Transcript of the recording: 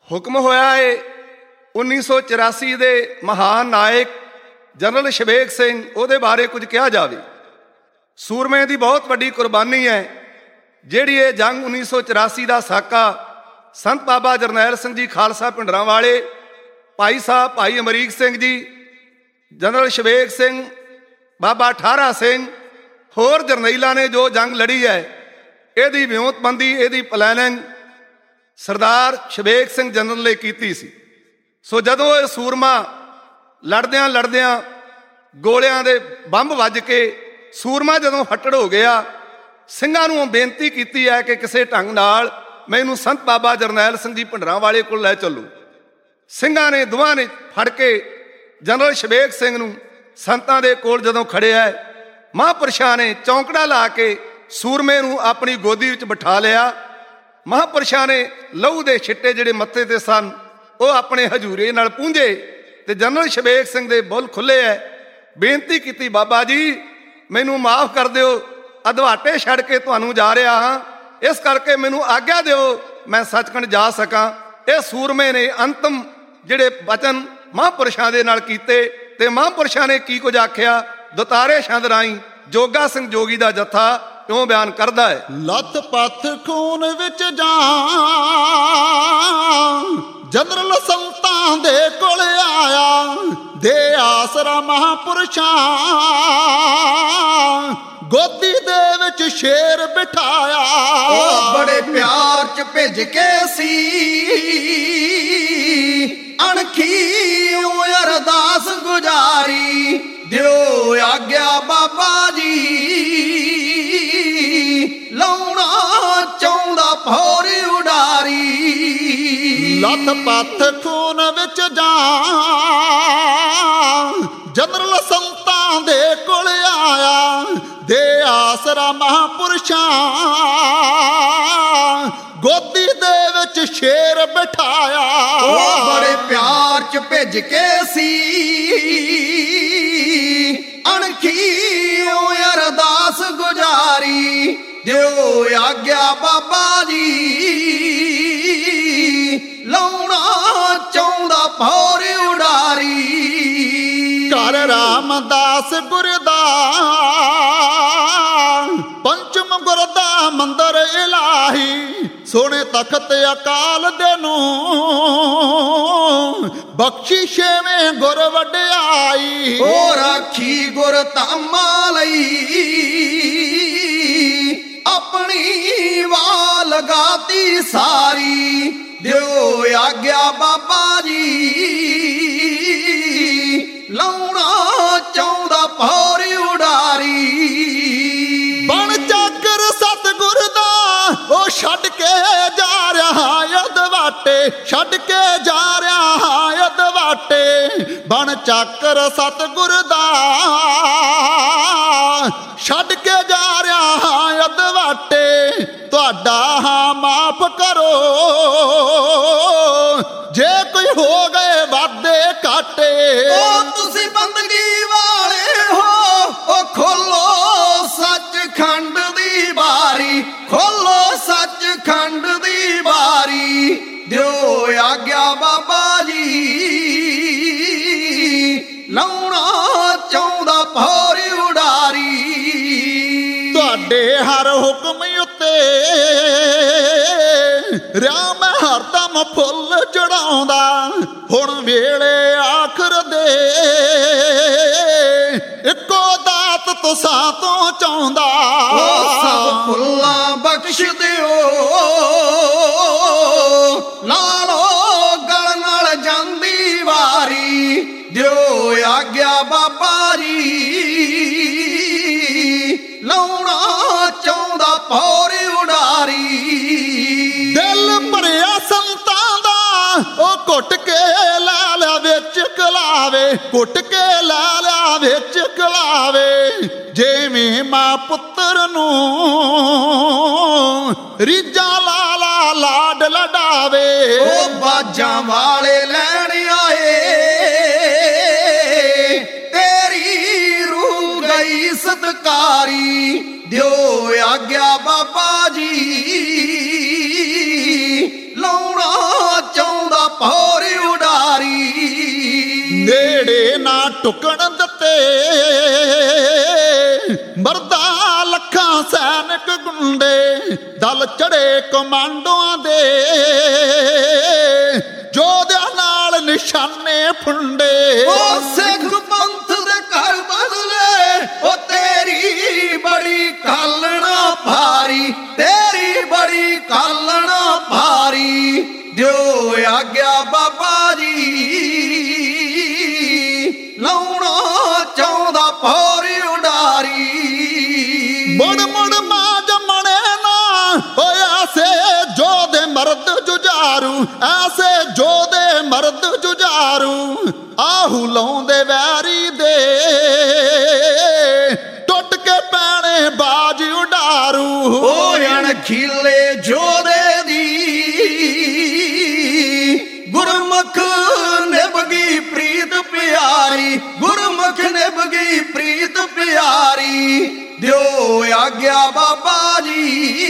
ਹੁਕਮ ਹੋਇਆ ਏ 1984 ਦੇ ਮਹਾਨ ਨਾਇਕ ਜਨਰਲ ਸ਼ਵੇਕ ਸਿੰਘ, ਉਹਦੇ ਬਾਰੇ ਕੁਝ ਕਿਹਾ ਜਾਵੇ। ਸੂਰਮੇ ਦੀ ਬਹੁਤ ਵੱਡੀ ਕੁਰਬਾਨੀ ਹੈ ਜਿਹੜੀ ਇਹ ਜੰਗ 1984 ਦਾ ਸਾਕਾ ਸੰਤ ਬਾਬਾ ਜਰਨੈਲ ਸਿੰਘ ਜੀ ਖਾਲਸਾ ਭਿੰਡਰਾਂ ਵਾਲੇ, ਭਾਈ ਸਾਹਿਬ ਭਾਈ ਅਮਰੀਕ ਸਿੰਘ ਜੀ, ਜਨਰਲ ਸ਼ਵੇਕ ਸਿੰਘ, ਬਾਬਾ ਠਾਰਾ ਸਿੰਘ, ਹੋਰ ਜਰਨੈਲਾਂ ਨੇ ਜੋ ਜੰਗ ਲੜੀ ਹੈ, ਇਹਦੀ ਵਿਉਂਤਬੰਦੀ, ਇਹਦੀ ਪਲੈਨਿੰਗ ਸਰਦਾਰ ਸ਼ਵੇਕ ਸਿੰਘ ਜਨਰਲ ਨੇ ਕੀਤੀ ਸੀ। ਸੋ ਜਦੋਂ ਇਹ ਸੂਰਮਾ ਲੜਦਿਆਂ ਲੜਦਿਆਂ ਗੋਲਿਆਂ ਦੇ ਬੰਬ ਵੱਜ ਕੇ ਸੂਰਮਾ ਜਦੋਂ ਫੱਟੜ ਹੋ ਗਿਆ, ਸਿੰਘਾਂ ਨੂੰ ਬੇਨਤੀ ਕੀਤੀ ਹੈ ਕਿ ਕਿਸੇ ਢੰਗ ਨਾਲ ਮੈਨੂੰ ਸੰਤ ਬਾਬਾ ਜਰਨੈਲ ਸਿੰਘ ਜੀ ਭਿੰਡਰਾਂ ਵਾਲੇ ਕੋਲ ਲੈ ਚੱਲੋ। ਸਿੰਘਾਂ ਨੇ ਦੋਵਾਂ ਨੇ ਫੜ ਕੇ ਜਨਰਲ ਸ਼ਵੇਕ ਸਿੰਘ ਨੂੰ ਸੰਤਾਂ ਦੇ ਕੋਲ ਜਦੋਂ ਖੜਿਆ, ਮਹਾਂਪੁਰਸ਼ਾਂ ਨੇ ਚੌਂਕੜਾ ਲਾ ਕੇ ਸੂਰਮੇ ਨੂੰ ਆਪਣੀ ਗੋਦੀ ਵਿੱਚ ਬਿਠਾ ਲਿਆ। ਮਹਾਂਪੁਰਸ਼ਾਂ ਨੇ ਲਹੂ ਦੇ ਛਿੱਟੇ ਜਿਹੜੇ ਮੱਥੇ ਤੇ ਸਨ ਉਹ ਆਪਣੇ ਹਜੂਰੇ ਨਾਲ ਪੂੰਝੇ ਤੇ ਜਨਰਲ ਸ਼ਵੇਕ ਸਿੰਘ ਦੇ ਬੁੱਲ ਖੁੱਲੇ ਐ। ਬੇਨਤੀ ਕੀਤੀ, ਬਾਬਾ ਜੀ ਮੈਨੂੰ ਮਾਫ ਕਰ ਦਿਓ, ਅਧਵਾਟੇ ਛੱਡ ਕੇ ਤੁਹਾਨੂੰ ਜਾ ਰਿਹਾ ਹਾਂ, ਇਸ ਕਰਕੇ ਮੈਨੂੰ ਆਗਿਆ ਦਿਓ ਮੈਂ ਸੱਚਖੰਡ ਜਾ ਸਕਾਂ। ਇਹ ਸੂਰਮੇ ਨੇ ਅੰਤਮ ਜਿਹੜੇ ਬਚਨ ਮਹਾਂਪੁਰਸ਼ਾਂ ਦੇ ਨਾਲ ਕੀਤੇ ਤੇ ਮਹਾਂਪੁਰਸ਼ਾਂ ਨੇ ਕੀ ਕੁਝ ਆਖਿਆ, ਦਤਾਰੇ ਛੰਦ ਰਾਹੀਂ ਜੋਗਾ ਸਿੰਘ ਜੋਗੀ ਦਾ ਜੱਥਾ ਕਿਉਂ ਬਿਆਨ ਕਰਦਾ ਹੈ। ਲੱਥ ਪੱਥ ਖੂਨ ਵਿੱਚ ਜਾ ਜਨਰਲ ਸੰਤਾਂ ਦੇ ਕੋਲ ਆਇਆ, ਦੇ ਆਸਰਾ ਮਹਾਂਪੁਰਸ਼ਾਂ ਗੋਦੀ ਦੇ ਵਿੱਚ ਸ਼ੇਰ ਬਿਠਾਇਆ। ਉਹ ਬੜੇ ਪਿਆਰ ਚ ਭਿੱਜ ਕੇ ਸੀ ਅਣਖੀ ਉਹ ਅਰਦਾਸ ਗੁਜ਼ਾਰੀ, ਦਿਓ ਆਗਿਆ ਬਾਬਾ ਜੀ ਲਾਉਣਾ ਚਾਹੁੰਦਾ ਫੌਰ ਉਡਾਰੀ। ਲੱਥ ਪੱਥ ਖੂਨ ਵਿੱਚ ਜਾ ਜਨਰਲ ਸੰਤਾਂ ਦੇ ਕੋਲ ਆਇਆ, ਦੇ ਆਸਰਾ ਮਹਾਂਪੁਰਸ਼ਾਂ ਗੋਦੀ ਦੇ ਵਿੱਚ ਸ਼ੇਰ ਬਿਠਾਇਆ। ਉਹ ਬੜੇ ਪਿਆਰ ਚ ਭਿੱਜ ਕੇ ਸੀ ਅਣਖੀ ਉਹ ਅਰਦਾਸ ਗੁਜ਼ਾਰੀ, ਦਿਓ ਆਗਿਆ ਬਾਬਾ ਜੀ ਲਾਉਣਾ ਚਾਹੁੰਦਾ ਫੌਰ ਉਡਾਰੀ। ਘਰ ਰਾਮਦਾਸ ਗੁਰਦਾ ਪੰਚਮ ਗੁਰਦਾ ਮੰਦਰ ਇਲਾਹੀ, ਸੋਹਣੇ ਤਖਤ ਅਕਾਲ ਦੇ ਨੂੰ ਬਖਸ਼ੀ ਛੇਵੇਂ ਗੁਰ ਵਡਿਆਈ। ਉਹ ਰਾਖੀ ਗੁਰ ਧਾਮਾਂ ਲਈ ਆਪਣੀ ਵਾਹ ਲਗਾਤੀ ਸਾਰੀ, ਦਿਓ ਆਗਿਆ ਬਾਬਾ ਜੀ ਲਾਉਣਾ ਚਾਹੁੰਦਾ ਫੌਰ ਉਡਾਰੀ। ਬਣ ਚਾਕਰ ਸਤਿਗੁਰ ਦਾ ਉਹ ਛੱਡ ਕੇ ਜਾ ਰਿਹਾ ਅਦਵਾਟੇ, ਛੱਡ ਕੇ ਜਾ ਰਿਹਾ ਅਦਵਾਟੇ। ਬਣ ਚਾਕਰ ਸਤਿਗੁਰ ਦਾ ਛੱਡ ਕੇ ਜਾ ਰਿਹਾ ਅਦਵਾਟੇ, ਤੁਹਾਡਾ ਹਾਂ ਮਾਫ ਕਰੋ ਜੇ ਕੋਈ ਹੋ ਗਏ ਵਾਦੇ ਘਾਟੇ। ਉਹ ਤੁਸੀਂ ਬੰਦਗੀ ਵਾਲੇ ਹੋ, ਉਹ ਖੋਲੋ ਸੱਚਖੰਡ ਦੀ ਬਾਰੀ, ਖੋਲੋ ਸੱਚਖੰਡ ਦੀ ਬਾਰੀ, ਦਿਓ ਆਗਿਆ ਬਾਬਾ ਜੀ ਲਾਉਣਾ ਚਾਹੁੰਦਾ ਫੌਰ ਉਡਾਰੀ। ਤੁਹਾਡੇ ਹਰ ਹੁਕਮ ਉੱਤੇ ਰਿਆ ਮੈਂ ਹਰਦਮ ਫੁੱਲ ਚੜਾਉਂਦਾ, ਹੁਣ ਵੇਲੇ ਆਖਰ ਦੇ ਇੱਕੋ ਦਾਤ ਤੁਸਾਂ ਤੋਂ ਚਾਹੁੰਦਾ। ਉਹ ਸਭ ਫੁੱਲਾਂ ਬਖਸ਼ ਦਿਓ ਲਾਲੋ ਗਲ ਨਾਲ ਜਾਂਦੀ ਵਾਰੀ, ਦਿਓ ਆਗਿਆ ਬਾਬਾ ਜੀ ਲਾਉਣਾ ਚਾਹੁੰਦਾ ਫੌਰ ਉਡਾਰੀ। ਦਿਲ ਭਰਿਆ ਸੰਤਾਂ ਦਾ ਉਹ ਘੁੱਟ ਕੇ ਲੈ ਲਿਆ ਵਿੱਚ ਕਲਾਵੇ, ਘੁੱਟ ਕੇ ਲੈ ਲਿਆ ਵਿੱਚ ਕਲਾਵੇ। ਜਿਵੇਂ ਮਾਂ ਪੁੱਤਰ ਨੂੰ ਰੀਝਾਂ ਲਾ ਲਾਡ ਲਡਾਵੇ। ਉਹ ਬਾਜਾਂ ਵਾਲੇ ਲੈਣ ਆਏ ਤੇਰੀ ਰੂਹ ਗਈ ਸਤਕਾਰੀ, ਦਿਓ ਆਗਿਆ ਬਾਬਾ ਜੀ ਲਾਉਣਾ ਚਾਹੁੰਦਾ ਟੁਕਣ ਦਿੱਤੇ ਮਰਦਾ ਲੱਖਾਂ ਸੈਨਿਕ ਗੁੰਡੇ ਦਲ ਚੜੇ ਕਮਾਂਡੋਆਂ ਦੇ ਜੋਧਿਆਂ ਨਾਲ ਨਿਸ਼ਾਨੇ ਫੁੰਡੇ ਉਹ ਸਿੱਖ ਪੰਥ ਦੇ ਘਰ ਬਦਲੇ ਉਹ ਤੇਰੀ ਬੜੀ ਕਾਲਣਾ ਭਾਰੀ ਤੇਰੀ ਬੜੀ ਕਾਲਣਾ ਭਾਰੀ ਦਿਓ ਆਗਿਆ ਬਾਬਾ ਜੀ ਲਾਉਣਾ ਚਾਹੁੰਦਾ ਪੌੜੀ ਉਡਾਰੀ ਮੁੜ ਮੁੜ ਮਾਂ ਜੰਮਣੇ ਨਾ ਹੋਇਆ ਸੇ ਜੋਧੇ ਮਰਦ ਜੁਝਾਰੂ ਐਸੇ ਜੋਧੇ ਮਰਦ ਜੁਝਾਰੂ ਆਹੂ ਲਾਉਂਦੇ ਵੈਰੀ ਦੇ ਟੁੱਟ ਕੇ ਪੈਣੇ ਬਾਜ ਉਡਾਰੂ ਉਹ ਅਣਖੀਲੇ ਜੋਧੇ ਦੀ ਗੁਰਮੁਖ ਨਿਭ ਗਈ ਪ੍ਰੀਤ ਪਿਆਰੀ ਗੁਰਮੁਖ ਨਿਭ ਗਈ ਪ੍ਰੀਤ ਪਿਆਰੀ ਦਿਓ ਆਗਿਆ ਬਾਬਾ ਜੀ